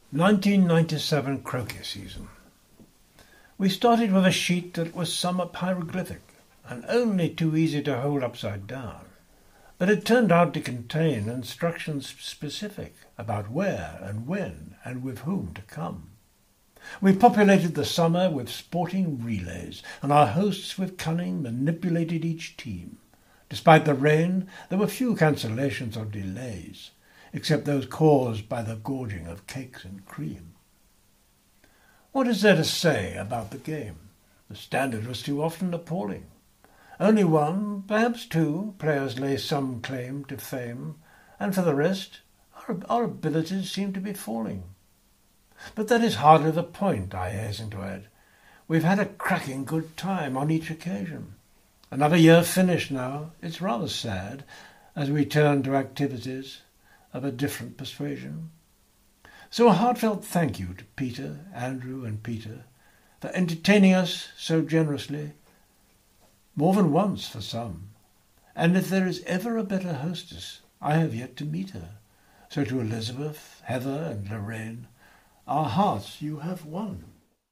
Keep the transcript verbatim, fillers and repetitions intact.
nineteen ninety-seven croquet season. We started with a sheet that was somewhat hieroglyphic and only too easy to hold upside down, but it turned out to contain instructions specific about where and when and with whom to come. We populated the summer with sporting relays, and our hosts with cunning manipulated each team. Despite the rain, there were few cancellations or delays, except those caused by the gorging of cakes and cream. What is there to say about the game? The standard was too often appalling. Only one, perhaps two, players lay some claim to fame, and for the rest, our, our abilities seem to be falling. But that is hardly the point, I hasten to add. We've had a cracking good time on each occasion. Another year finished now. It's rather sad as we turn to activities of a different persuasion. So a heartfelt thank you to Peter, Andrew and Peter for entertaining us so generously, more than once for some. And if there is ever a better hostess, I have yet to meet her. So to Elizabeth, Heather and Lorraine, our hearts you have won.